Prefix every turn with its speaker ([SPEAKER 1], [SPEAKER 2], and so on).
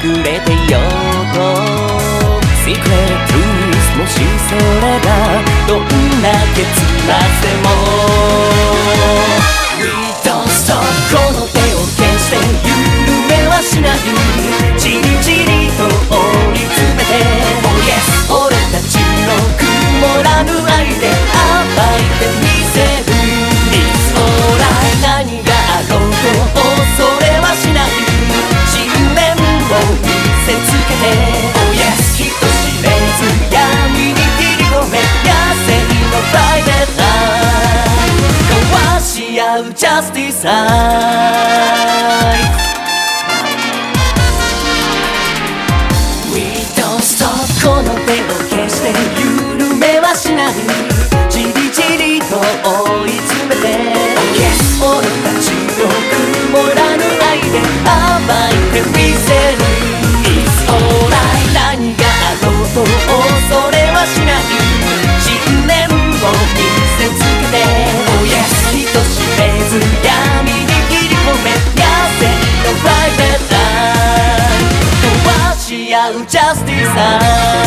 [SPEAKER 1] 隠れてようと Secret truth もしそれがどんな結末でも We don't stop この手を決して緩めはしないじりじりと追い詰めて Oh yes 俺たちの曇らぬ愛で暴いてみせる It's alright 何があろうと恐れはしない信念を見せつけて Oh yes 人知れず闇に切り込め野生のフライデーライ交わし合うジャスティスアイ We don't stop この手を決して緩めはしないじりじりと追い詰めて Oh yes 俺たちの曇らぬ愛で暴いてみせる It's alright 何があろうと恐れはしない信念を見せつけて Oh yes 人知れず闇に切り込め野生のフライデーライ交わし合うジャスティスアイ